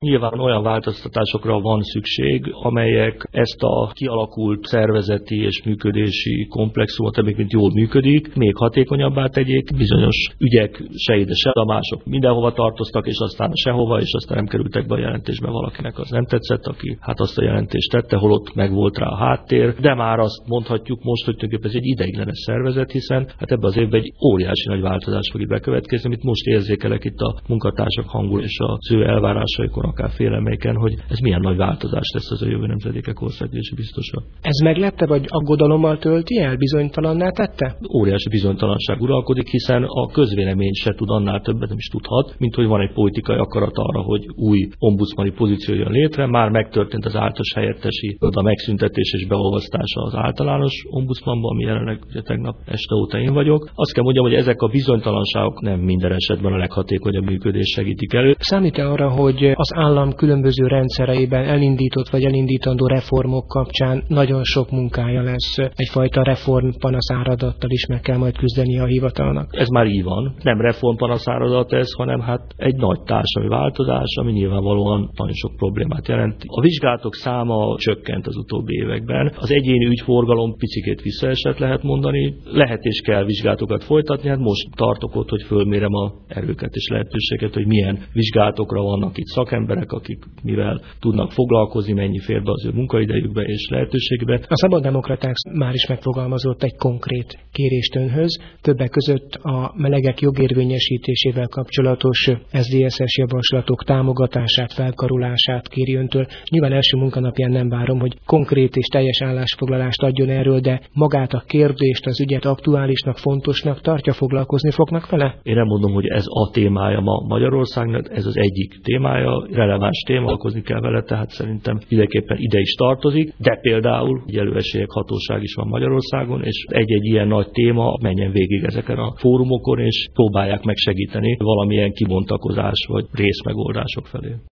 Nyilván olyan változtatásokra van szükség, amelyek ezt a kialakult szervezeti és működési komplexumot, amelyik jól működik, még hatékonyabbá tegyék. Bizonyos ügyek se ide se, a mások mindenhova tartoztak, és aztán sehova, és aztán nem kerültek be a jelentésbe, valakinek az nem tetszett, aki hát azt a jelentést tette, holott meg volt rá a háttér. De már azt mondhatjuk most, hogy tulajdonképpen ez egy ideiglenes szervezet, hiszen hát ebben az évben egy óriási nagy változás fog itt bekövetkezni, amit most érzékelek itt a munkatársak hangul és az ő elvárásaikon, akár félelmeiken, hogy ez milyen nagy változás lesz az a jövő nemzedékek országgyűlési biztosa. Ez meglepte, vagy aggodalommal tölti el, bizonytalanná tette? Óriási bizonytalanság uralkodik, hiszen a közvélemény se tud annál többet, nem is tudhat, mint hogy van egy politikai akarat arra, hogy új ombudsmani pozíció jön létre. Már megtörtént az általános helyettesi a megszüntetés és beolvasztása az általános ombudsmanban, ami jelenleg ugye tegnap este óta én vagyok. Azt kell mondjam, hogy ezek a bizonytalanságok nem minden esetben a leghatékonyabb működés segítik elő. Számít-e arra, hogy az állam különböző rendszereiben elindított vagy elindítandó reformok kapcsán nagyon sok munkája lesz, egyfajta reformpanaszáradattal is meg kell majd küzdeni a hivatalnak? Ez már így van. Nem reformpanaszáradat ez, hanem hát egy nagy társadalmi változás, ami nyilvánvalóan nagyon sok problémát jelent. A vizsgálatok száma csökkent az utóbbi években. Az egyéni ügyforgalom picikét visszaesett, lehet mondani. Lehet és kell vizsgálatokat folytatni. Hát most tartok ott, hogy fölmérem az erőket és lehetőséget, hogy milyen vizsgálatokra vannak itt szakemberek, akik mivel tudnak foglalkozni, mennyi fér be az ő munkaidejükbe és lehetőségbe. A Szabaddemokraták már is megfogalmazott egy konkrét kérést önhöz, többek között a melegek jogérvényesítésével kapcsolatos SZDSZ-es javaslatok támogatását, felkarolását kéri öntől. Nyilván első munkanapján nem várom, hogy konkrét és teljes állásfoglalást adjon erről, de magát a kérdést, az ügyet aktuálisnak, fontosnak tartja, foglalkozni fognak vele? Én nem mondom, hogy ez a témája ma Magyarországnak, ez az egyik témája, releváns téma, foglalkozni kell vele, tehát szerintem mindenképpen ide is tartozik, de például egyenlőesélyek hatóság is van Magyarországon, és egy-egy ilyen nagy téma menjen végig ezeken a fórumokon, és próbálják meg segíteni valamilyen kibontakozás vagy részmegoldások felé.